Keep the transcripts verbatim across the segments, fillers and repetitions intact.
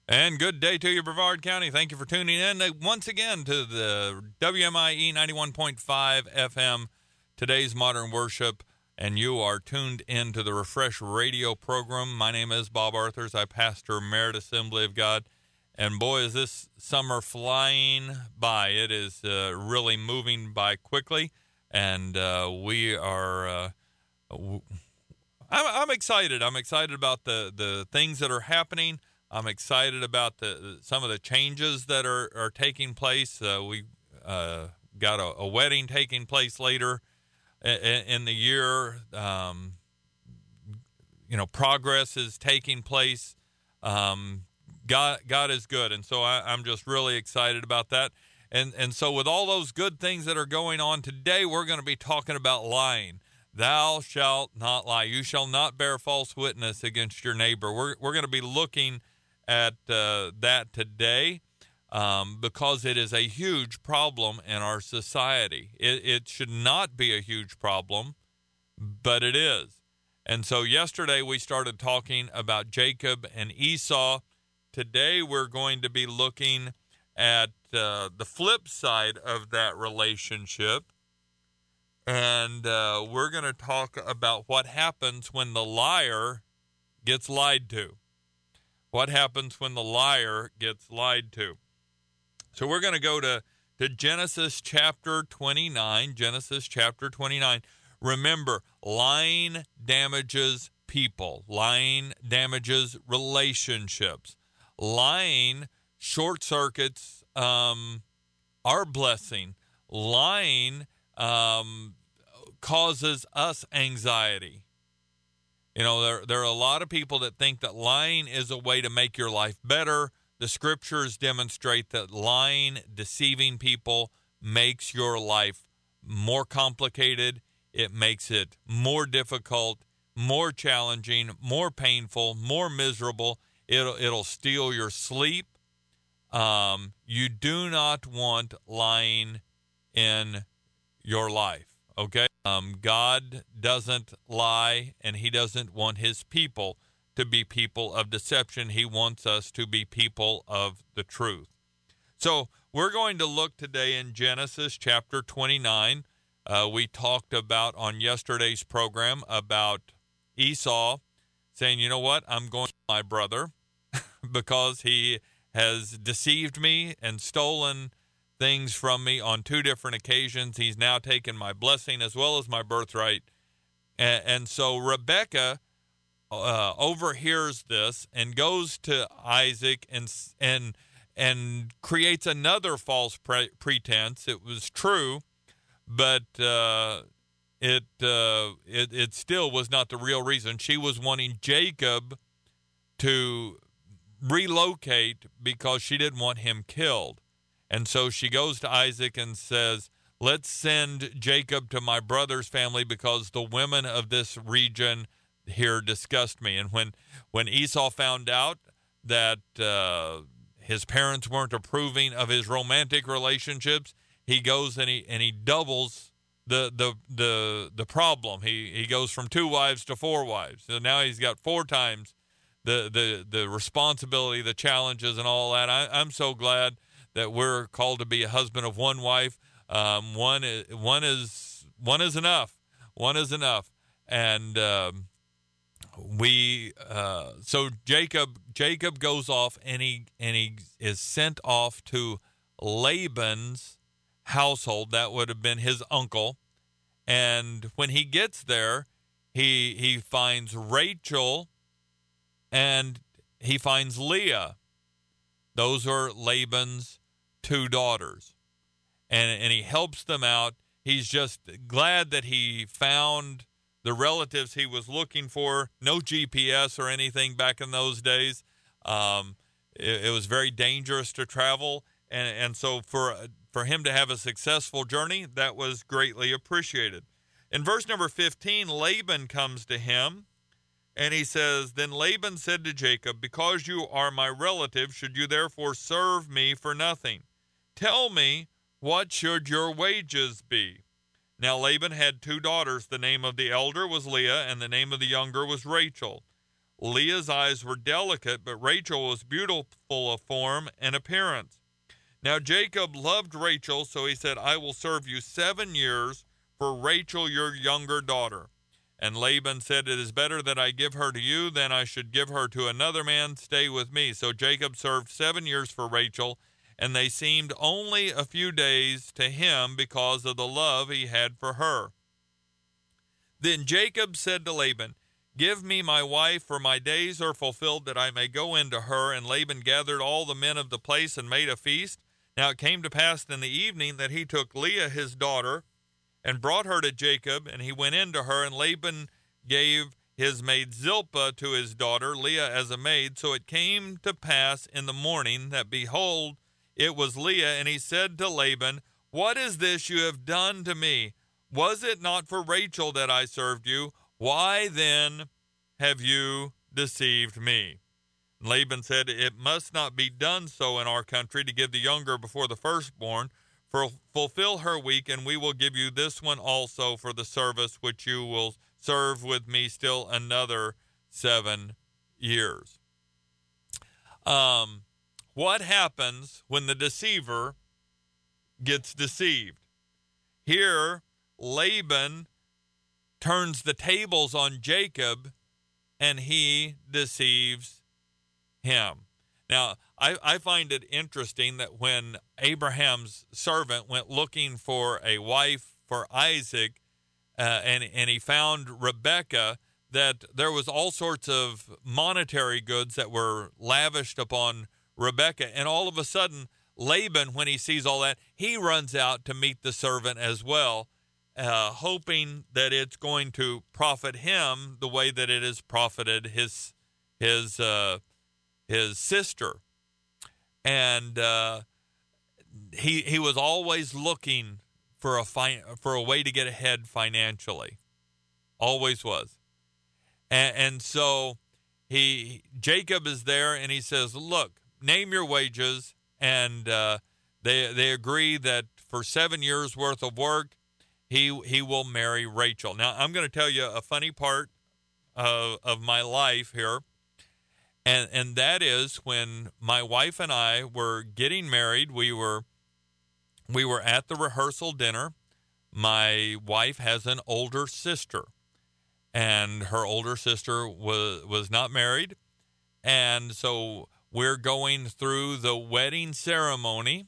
And good day to you, Brevard County. Thank you for tuning in uh, once again to the W M I E ninety-one point five F M, Today's Modern Worship, and you are tuned in to the Refresh Radio program. My name is Bob Arthurs. I pastor Merit Assembly of God, and boy, is this summer flying by. It is uh, really moving by quickly, and uh, we are... Uh, w- I'm, I'm excited. I'm excited about the, the things that are happening. I'm excited about the some of the changes that are, are taking place. Uh, we uh, got a, a wedding taking place later in, in the year. Um, you know, progress is taking place. Um, God, God is good, and so I, I'm just really excited about that. And and so with all those good things that are going on today, we're going to be talking about lying. Thou shalt not lie. You shall not bear false witness against your neighbor. We're we're going to be looking at uh, that today um, because it is a huge problem in our society. It, it should not be a huge problem, but it is. And so yesterday we started talking about Jacob and Esau. Today we're going to be looking at uh, the flip side of that relationship. And uh, we're going to talk about what happens when the liar gets lied to. What happens when the liar gets lied to? So we're going to go to, to Genesis chapter twenty-nine. Genesis chapter twenty-nine. Remember, lying damages people. Lying damages relationships. Lying short circuits um, our blessing. Lying um, causes us anxiety. You know, there, there are a lot of people that think that lying is a way to make your life better. The scriptures demonstrate that lying, deceiving people, makes your life more complicated. It makes it more difficult, more challenging, more painful, more miserable. It'll, it'll steal your sleep. Um, you do not want lying in your life, okay? Um, God doesn't lie, and he doesn't want his people to be people of deception. He wants us to be people of the truth. So we're going to look today in Genesis chapter twenty-nine. Uh, we talked about on yesterday's program about Esau saying, you know what, I'm going to my brother because he has deceived me and stolen things from me on two different occasions. He's now taken my blessing as well as my birthright. And, and so Rebekah uh, overhears this and goes to Isaac and and and creates another false pre- pretense. It was true, but uh, it, uh, it it still was not the real reason. She was wanting Jacob to relocate because she didn't want him killed. And so she goes to Isaac and says, let's send Jacob to my brother's family because the women of this region here disgust me. And when, when Esau found out that uh, his parents weren't approving of his romantic relationships, he goes and he and he doubles the the the, the problem. He he goes from two wives to four wives. So now he's got four times the the, the responsibility, the challenges, and all that. I, I'm so glad that we're called to be a husband of one wife. Um, one is one is one is enough. One is enough. And um, we uh, so Jacob Jacob goes off and he and he is sent off to Laban's household. That would have been his uncle. And when he gets there, he he finds Rachel and he finds Leah. Those are Laban's two daughters. And and he helps them out. He's just glad that he found the relatives he was looking for. No G P S or anything back in those days. Um, it, it was very dangerous to travel. And, and so for, for him to have a successful journey, that was greatly appreciated. In verse number fifteen, Laban comes to him. And he says, then Laban said to Jacob, because you are my relative, should you therefore serve me for nothing? Tell me, what should your wages be? Now Laban had two daughters. The name of the elder was Leah, and the name of the younger was Rachel. Leah's eyes were delicate, but Rachel was beautiful of form and appearance. Now Jacob loved Rachel, so he said, I will serve you seven years for Rachel, your younger daughter. And Laban said, it is better that I give her to you than I should give her to another man. Stay with me. So Jacob served seven years for Rachel, and they seemed only a few days to him because of the love he had for her. Then Jacob said to Laban, give me my wife, for my days are fulfilled that I may go into her. And Laban gathered all the men of the place and made a feast. Now it came to pass in the evening that he took Leah his daughter and brought her to Jacob, and he went in to her, and Laban gave his maid Zilpah to his daughter Leah as a maid. So it came to pass in the morning that, behold, it was Leah, and he said to Laban, what is this you have done to me? Was it not for Rachel that I served you? Why then have you deceived me? And Laban said, it must not be done so in our country to give the younger before the firstborn. For fulfill her week, and we will give you this one also for the service which you will serve with me still another seven years. Um, what happens when the deceiver gets deceived? Here, Laban turns the tables on Jacob, and he deceives him. Now, I, I find it interesting that when Abraham's servant went looking for a wife for Isaac, uh, and, and he found Rebekah, that there was all sorts of monetary goods that were lavished upon Rebekah. And all of a sudden, Laban, when he sees all that, he runs out to meet the servant as well, uh, hoping that it's going to profit him the way that it has profited his his uh, his sister. And uh, he he was always looking for a fi- for a way to get ahead financially, always was. And, and so he Jacob is there, and he says, "Look, name your wages." And uh, they they agree that for seven years worth of work, he he will marry Rachel. Now I'm going to tell you a funny part of of my life here. And and that is when my wife and I were getting married, we were we were at the rehearsal dinner. My wife has an older sister, and her older sister was was not married. And so we're going through the wedding ceremony,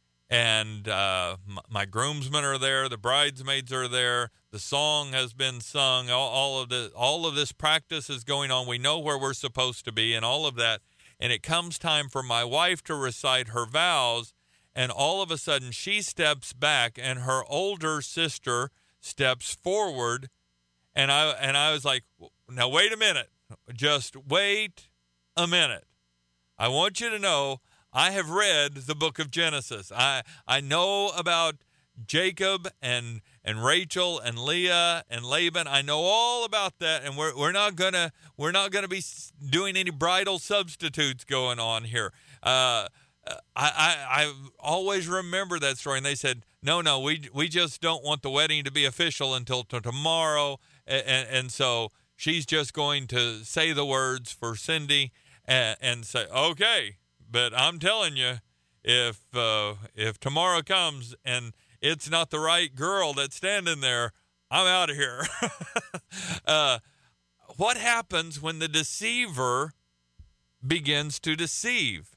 and uh, my groomsmen are there, the bridesmaids are there, the song has been sung, all, all of the all of this practice is going on. We know where we're supposed to be and all of that. And it comes time for my wife to recite her vows, and all of a sudden she steps back and her older sister steps forward, and I and I was like, now wait a minute, just wait a minute. I want you to know I have read the book of Genesis. I I know about Jacob and and Rachel and Leah and Laban. I know all about that, and we're we're not gonna we're not gonna be doing any bridal substitutes going on here. Uh, I, I I always remember that story, and they said, no, no, we we just don't want the wedding to be official until t- tomorrow, and, and and so she's just going to say the words for Cindy and, and say, okay. But I'm telling you, if uh, if tomorrow comes and it's not the right girl that's standing there, I'm out of here. uh, what happens when the deceiver begins to deceive?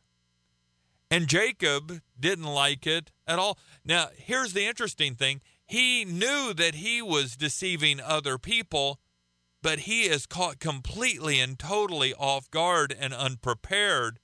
And Jacob didn't like it at all. Now, here's the interesting thing. He knew that he was deceiving other people, but he is caught completely and totally off guard and unprepared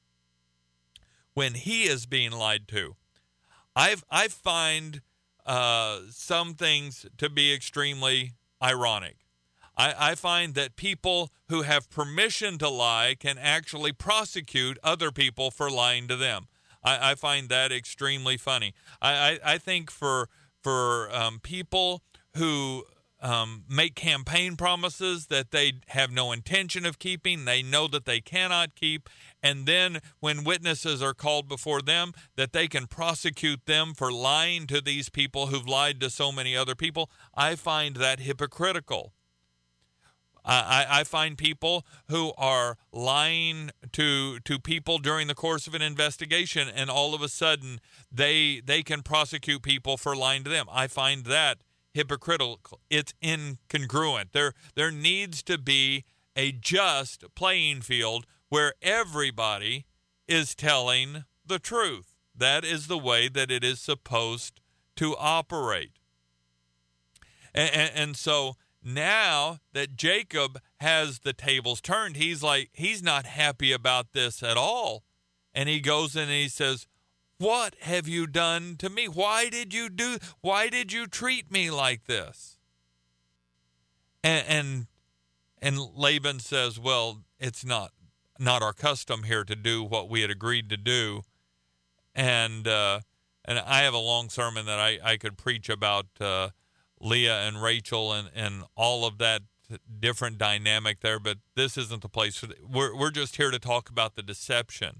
when he is being lied to. I've I find uh, some things to be extremely ironic. I, I find that people who have permission to lie can actually prosecute other people for lying to them. I, I find that extremely funny. I, I, I think for for um, people who um, make campaign promises that they have no intention of keeping, they know that they cannot keep, and then when witnesses are called before them, that they can prosecute them for lying to these people who've lied to so many other people, I find that hypocritical. I, I find people who are lying to to people during the course of an investigation, and all of a sudden they they can prosecute people for lying to them. I find that hypocritical. It's incongruent. There there needs to be a just playing field where everybody is telling the truth. That is the way that it is supposed to operate. And, and, and so now that Jacob has the tables turned, he's like, he's not happy about this at all. And he goes in and he says, what have you done to me? Why did you do, why did you treat me like this? And, and, and Laban says, well, it's not, not our custom here to do what we had agreed to do. And, uh, and I have a long sermon that I, I could preach about, uh, Leah and Rachel and, and all of that different dynamic there, but this isn't the place. For the, we're we're just here to talk about the deception.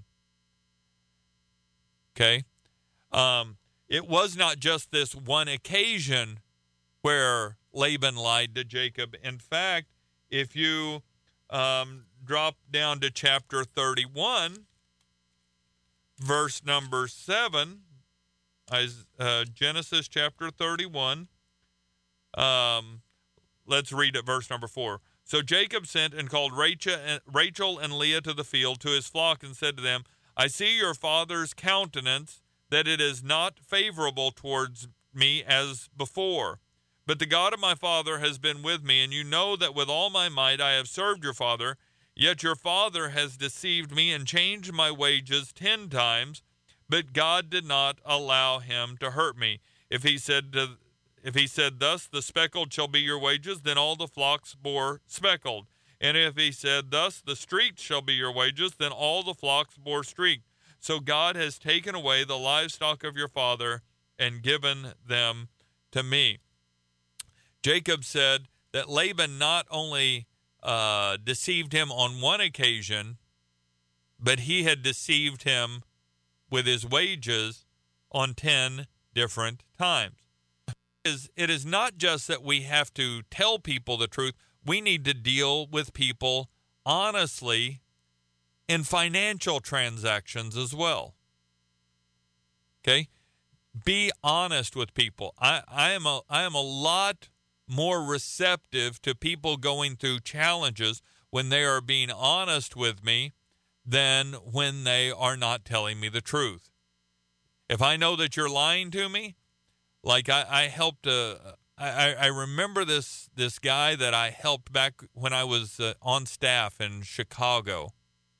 Okay, um, it was not just this one occasion where Laban lied to Jacob. In fact, if you um, drop down to chapter thirty-one, verse number seven, uh, Genesis chapter thirty-one. Um, let's read at verse number four. So Jacob sent and called Rachel and, Rachel and Leah to the field to his flock and said to them, I see your father's countenance, that it is not favorable towards me as before. But the God of my father has been with me, and you know that with all my might I have served your father. Yet your father has deceived me and changed my wages ten times, but God did not allow him to hurt me. If he said to If he said, thus the speckled shall be your wages, then all the flocks bore speckled. And if he said, thus the streaked shall be your wages, then all the flocks bore streaked. So God has taken away the livestock of your father and given them to me. Jacob said that Laban not only uh, deceived him on one occasion, but he had deceived him with his wages on ten different times. Is it is not just that we have to tell people the truth. We need to deal with people honestly in financial transactions as well. Okay? Be honest with people. I, I am a I am a lot more receptive to people going through challenges when they are being honest with me than when they are not telling me the truth. If I know that you're lying to me, like I, I helped, uh, I, I remember this this guy that I helped back when I was uh, on staff in Chicago,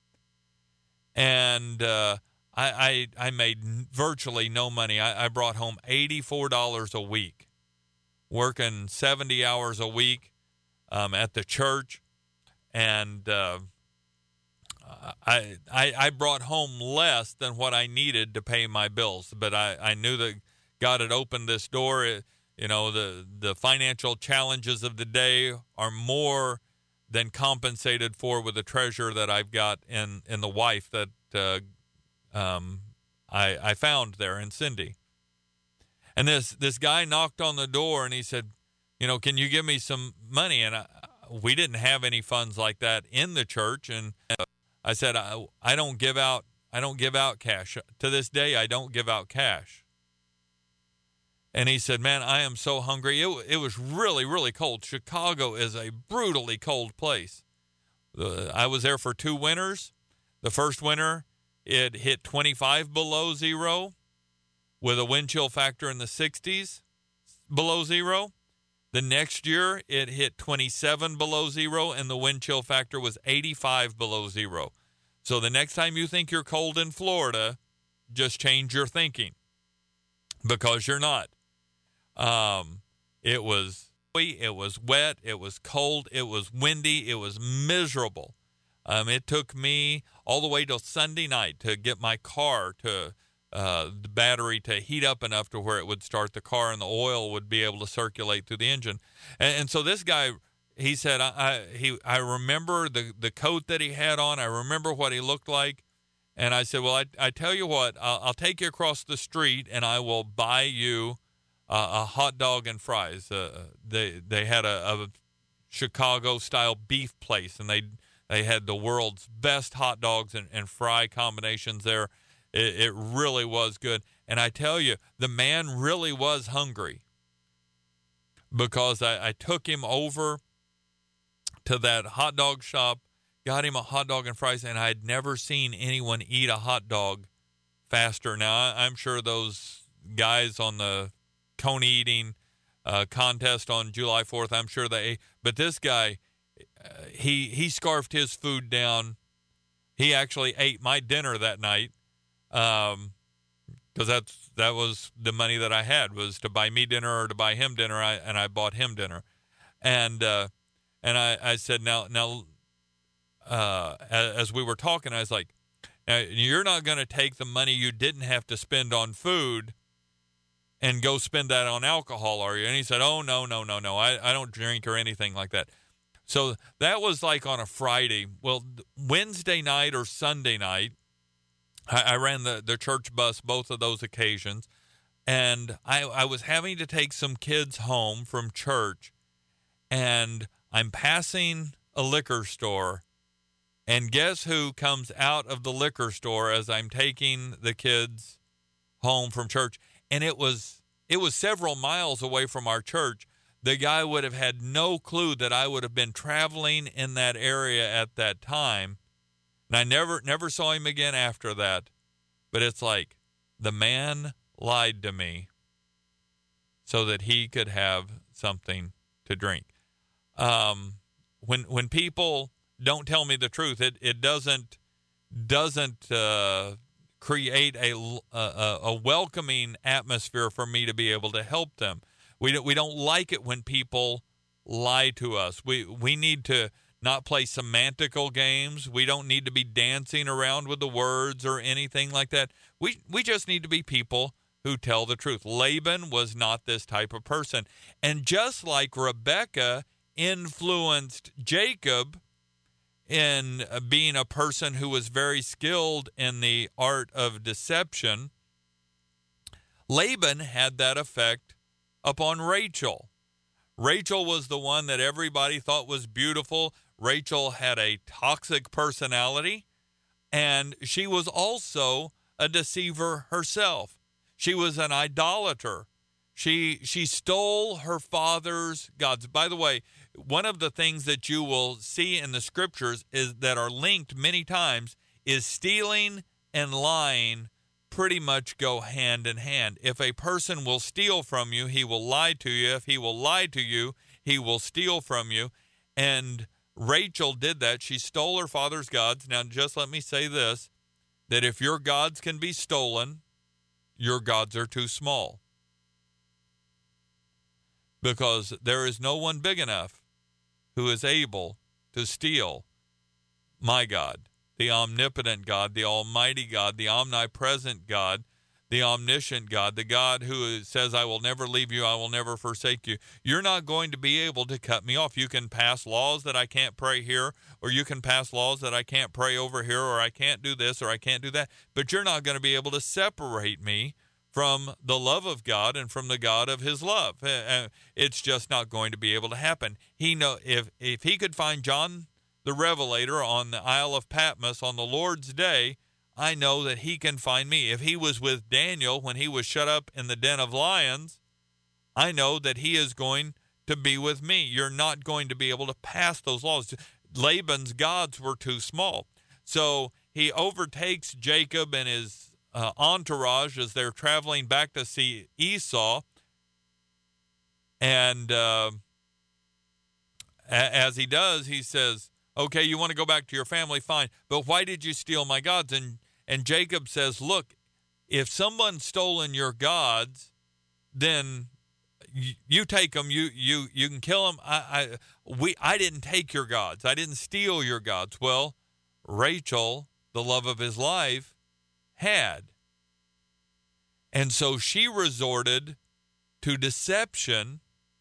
and uh, I, I I made virtually no money. I, I brought home eighty-four dollars a week, working seventy hours a week um, at the church, and uh, I, I I brought home less than what I needed to pay my bills, but I, I knew that God had opened this door. It, you know, the, the financial challenges of the day are more than compensated for with the treasure that I've got in, in the wife that uh, um, I, I found there in Cindy. And this, this guy knocked on the door and he said, you know, can you give me some money? And I, we didn't have any funds like that in the church. And I said, I, I don't give out, I don't give out cash. To this day, I don't give out cash. And he said, man, I am so hungry. It, it was really, really cold. Chicago is a brutally cold place. Uh, I was there for two winters. The first winter, it hit twenty-five below zero with a wind chill factor in the sixties below zero. The next year, it hit twenty-seven below zero, and the wind chill factor was eighty-five below zero. So the next time you think you're cold in Florida, just change your thinking, because you're not. Um, it was it was wet, it was cold, it was windy, it was miserable. Um, it took me all the way till Sunday night to get my car to uh, the battery to heat up enough to where it would start the car and the oil would be able to circulate through the engine. And, and so this guy, he said, I, I he I remember the the coat that he had on. I remember what he looked like. And I said, well, I, I tell you what, I'll, I'll take you across the street and I will buy you uh, a hot dog and fries. Uh, they they had a, a Chicago-style beef place, and they they had the world's best hot dogs and, and fry combinations there. It, it really was good. And I tell you, the man really was hungry, because I, I took him over to that hot dog shop, got him a hot dog and fries, and I had never seen anyone eat a hot dog faster. Now, I'm sure those guys on the cone eating uh, contest on July fourth, I'm sure they, but this guy, uh, he he scarfed his food down. He actually ate my dinner that night, um, because that's that was the money that I had, was to buy me dinner or to buy him dinner. I, and I bought him dinner, and uh, and I, I said now now uh, as, as we were talking, I was like, now, you're not going to take the money you didn't have to spend on food and go spend that on alcohol, are you? And he said, oh, no, no, no, no. I, I don't drink or anything like that. So that was like on a Friday. Well, Wednesday night or Sunday night, I, I ran the, the church bus both of those occasions, and I, I was having to take some kids home from church, and I'm passing a liquor store, and guess who comes out of the liquor store as I'm taking the kids home from church? And it was it was several miles away from our church. The guy would have had no clue that I would have been traveling in that area at that time. And I never never saw him again after that. But it's like the man lied to me so that he could have something to drink. Um, when when people don't tell me the truth, it, it doesn't doesn't uh, create a, a a welcoming atmosphere for me to be able to help them. We don't, we don't like it when people lie to us. We we need to not play semantical games. We don't need to be dancing around with the words or anything like that. We we just need to be people who tell the truth. Laban was not this type of person. And just like Rebekah influenced Jacob in being a person who was very skilled in the art of deception, Laban had that effect upon Rachel. Rachel was the one that everybody thought was beautiful. Rachel had a toxic personality, and she was also a deceiver herself. She was an idolater. She she stole her father's gods. By the way, one of the things that you will see in the scriptures is that are linked many times is stealing and lying pretty much go hand in hand. If a person will steal from you, he will lie to you. If he will lie to you, he will steal from you. And Rachel did that. She stole her father's gods. Now, just let me say this, that if your gods can be stolen, your gods are too small. Because there is no one big enough who is able to steal my God, the omnipotent God, the almighty God, the omnipresent God, the omniscient God, the God who says, I will never leave you, I will never forsake you. You're not going to be able to cut me off. You can pass laws that I can't pray here, or you can pass laws that I can't pray over here, or I can't do this, or I can't do that, but you're not going to be able to separate me from the love of God and from the God of his love. It's just not going to be able to happen. He know if if he could find John the Revelator on the Isle of Patmos on the Lord's day, I know that he can find me. If he was with Daniel when he was shut up in the den of lions, I know that he is going to be with me. You're not going to be able to pass those laws. Laban's gods were too small. So he overtakes Jacob and his Uh, entourage as they're traveling back to see Esau, and uh, a- as he does, he says, okay, you want to go back to your family, fine, but why did you steal my gods? And and Jacob says, look, if someone's stolen your gods, then you, you take them, you you you can kill them. I, I we I didn't take your gods, I didn't steal your gods. Well, Rachel, the love of his life, had. And so she resorted to deception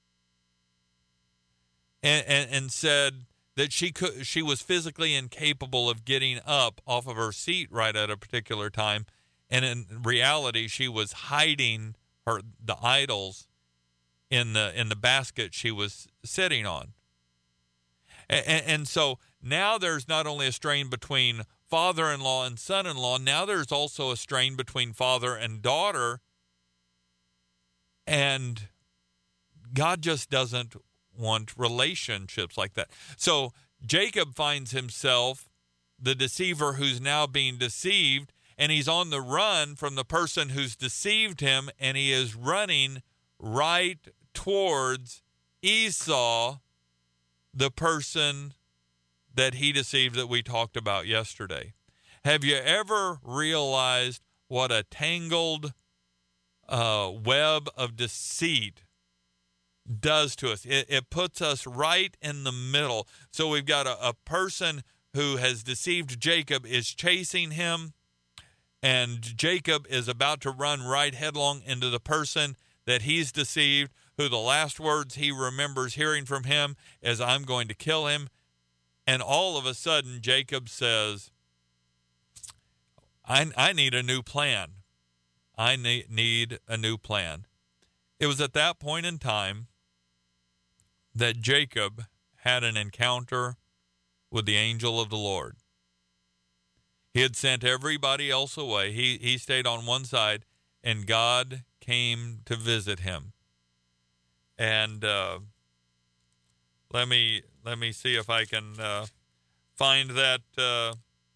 and, and, and said that she could she was physically incapable of getting up off of her seat right at a particular time, and in reality she was hiding her the idols in the in the basket she was sitting on. And, and so now there's not only a strain between father-in-law and son-in-law, now there's also a strain between father and daughter. And God just doesn't want relationships like that. So Jacob finds himself the deceiver who's now being deceived, and he's on the run from the person who's deceived him, and he is running right towards Esau, the person that he deceived that we talked about yesterday. Have you ever realized what a tangled uh, web of deceit does to us? It, it puts us right in the middle. So we've got a, a person who has deceived Jacob, is chasing him, and Jacob is about to run right headlong into the person that he's deceived, who the last words he remembers hearing from him is, "I'm going to kill him." And all of a sudden, Jacob says, I, I need a new plan. I need, need a new plan. It was at that point in time that Jacob had an encounter with the angel of the Lord. He had sent everybody else away. He, he stayed on one side, and God came to visit him. And uh, let me let me see if I can uh, find that uh,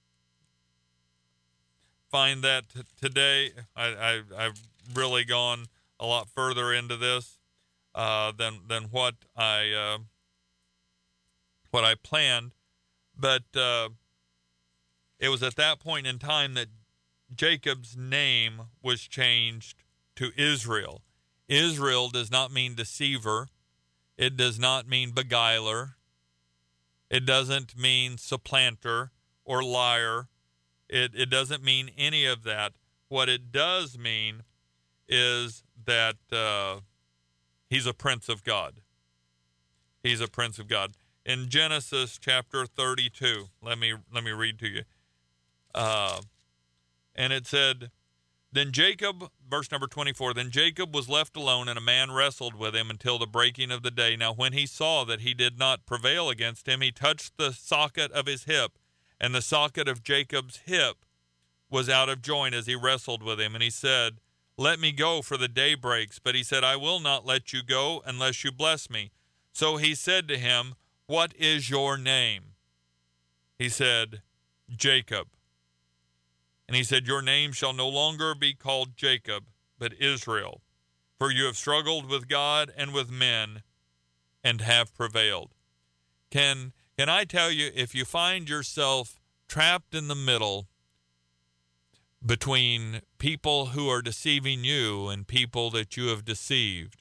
find that t- today. I, I I've really gone a lot further into this uh, than than what I uh, what I planned, but uh, it was at that point in time that Jacob's name was changed to Israel. Israel does not mean deceiver. It does not mean beguiler. It doesn't mean supplanter or liar. It, it doesn't mean any of that. What it does mean is that uh, he's a prince of God. He's a prince of God. In Genesis chapter thirty-two, let me let me read to you. Uh, and it said, Then Jacob, verse number twenty-four, then Jacob was left alone, and a man wrestled with him until the breaking of the day. Now when he saw that he did not prevail against him, he touched the socket of his hip, and the socket of Jacob's hip was out of joint as he wrestled with him. And he said, Let me go, for the day breaks. But he said, I will not let you go unless you bless me. So he said to him, What is your name? He said, Jacob. And he said, Your name shall no longer be called Jacob, but Israel, for you have struggled with God and with men and have prevailed. Can, can I tell you, if you find yourself trapped in the middle between people who are deceiving you and people that you have deceived,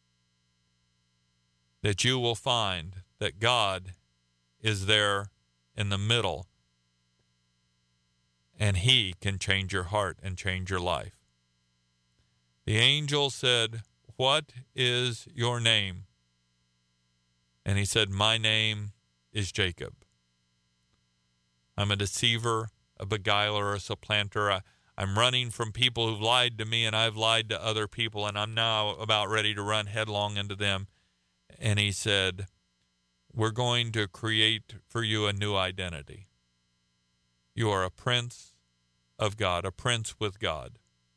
that you will find that God is there in the middle, and he can change your heart and change your life. The angel said, What is your name? And he said, My name is Jacob. I'm a deceiver, a beguiler, a supplanter. I, I'm running from people who've lied to me, and I've lied to other people, and I'm now about ready to run headlong into them. And he said, We're going to create for you a new identity. You are a prince of God, a prince with God.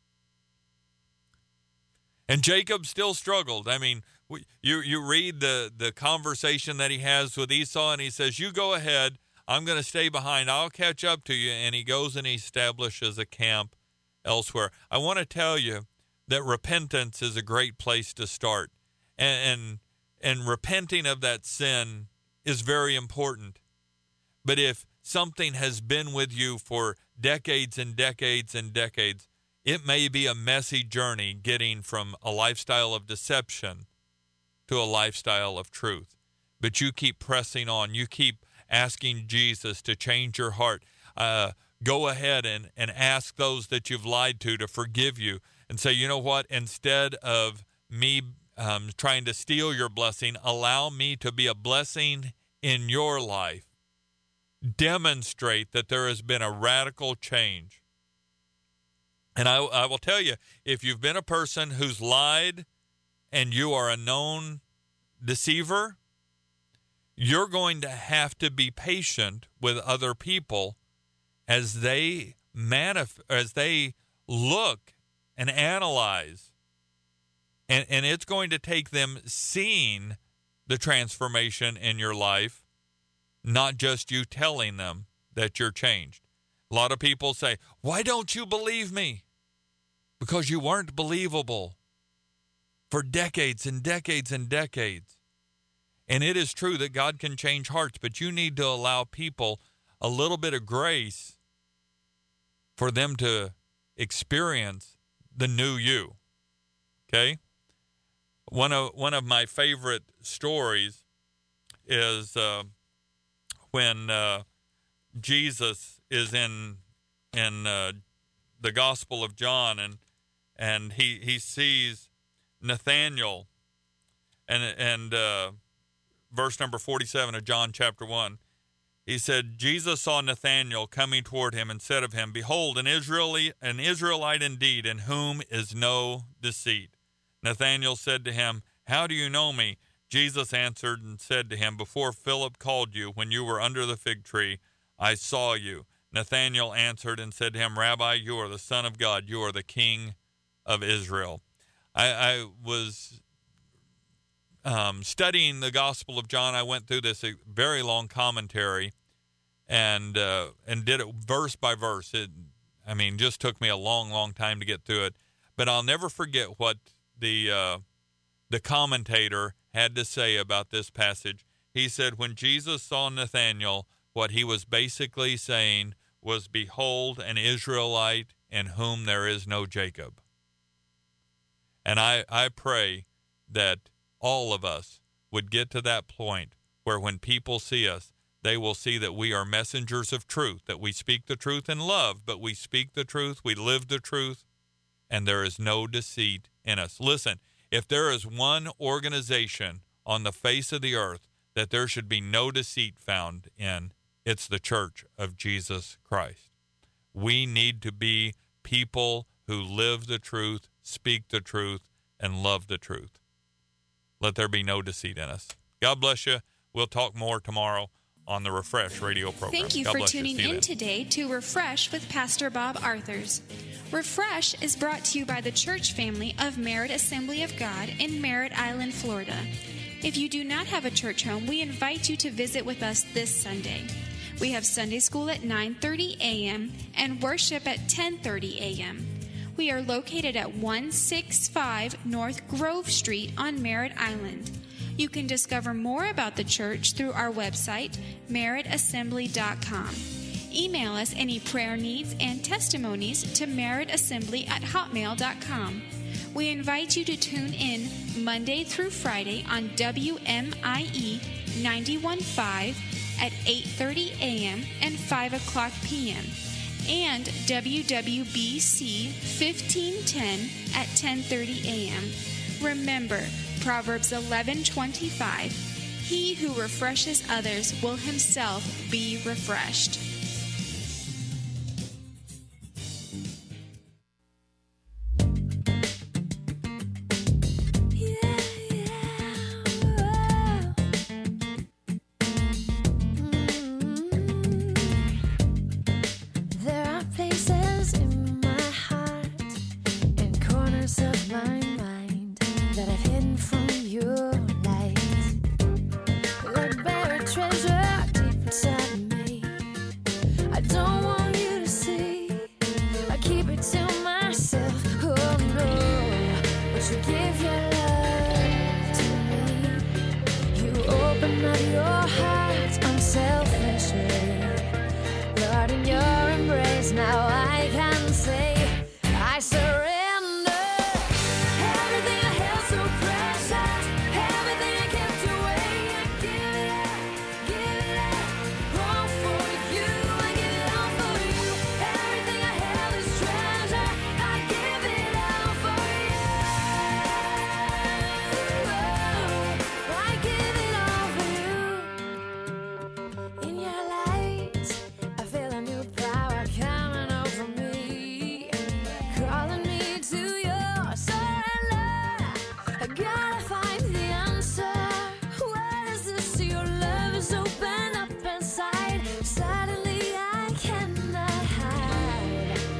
And Jacob still struggled. I mean, we, you, you read the, the conversation that he has with Esau, and he says, You go ahead. I'm going to stay behind. I'll catch up to you. And he goes and he establishes a camp elsewhere. I want to tell you that repentance is a great place to start. And, and, and repenting of that sin is very important. But if something has been with you for decades and decades and decades, it may be a messy journey getting from a lifestyle of deception to a lifestyle of truth. But you keep pressing on. You keep asking Jesus to change your heart. Uh, go ahead and, and ask those that you've lied to to forgive you and say, you know what, instead of me um, trying to steal your blessing, allow me to be a blessing in your life. Demonstrate that there has been a radical change. And I, I will tell you, if you've been a person who's lied and you are a known deceiver, you're going to have to be patient with other people as they manif- as they look and analyze. And, and it's going to take them seeing the transformation in your life, not just you telling them that you're changed. A lot of people say, why don't you believe me? Because you weren't believable for decades and decades and decades. And it is true that God can change hearts, but you need to allow people a little bit of grace for them to experience the new you. Okay? One of one of my favorite stories is uh, when uh, Jesus is in in uh, the Gospel of John, and and he he sees Nathanael, and and uh, verse number forty-seven of John chapter one. He said, Jesus saw Nathanael coming toward him and said of him, Behold, an Israelite, an Israelite indeed, in whom is no deceit. Nathanael said to him, How do you know me? Jesus answered and said to him, Before Philip called you, when you were under the fig tree, I saw you. Nathanael answered and said to him, Rabbi, you are the Son of God. You are the King of Israel. I, I was um, studying the Gospel of John. I went through this very long commentary and uh, and did it verse by verse. It, I mean, just took me a long, long time to get through it. But I'll never forget what the uh, the commentator had to say about this passage. He said, when Jesus saw Nathanael, what he was basically saying was, Behold, an Israelite in whom there is no Jacob. And I, I pray that all of us would get to that point where when people see us, they will see that we are messengers of truth, that we speak the truth in love, but we speak the truth, we live the truth, and there is no deceit in us. Listen, if there is one organization on the face of the earth that there should be no deceit found in, it's the Church of Jesus Christ. We need to be people who live the truth, speak the truth, and love the truth. Let there be no deceit in us. God bless you. We'll talk more tomorrow on the Refresh radio program. Thank you God for bless tuning you. in today to Refresh with Pastor Bob Arthurs. Refresh is brought to you by the church family of Merritt Assembly of God in Merritt Island, Florida. If you do not have a church home, we invite you to visit with us this Sunday. We have Sunday school at nine thirty a.m. and worship at ten thirty a.m. We are located at one sixty-five North Grove Street on Merritt Island. You can discover more about the church through our website, merritt assembly dot com. Email us any prayer needs and testimonies to merrittassembly at hotmail dot com. We invite you to tune in Monday through Friday on W M I E ninety-one point five at eight thirty a.m. and five o'clock p.m. and W W B C fifteen ten at ten thirty a.m. Remember, Proverbs eleven twenty-five, He who refreshes others will himself be refreshed.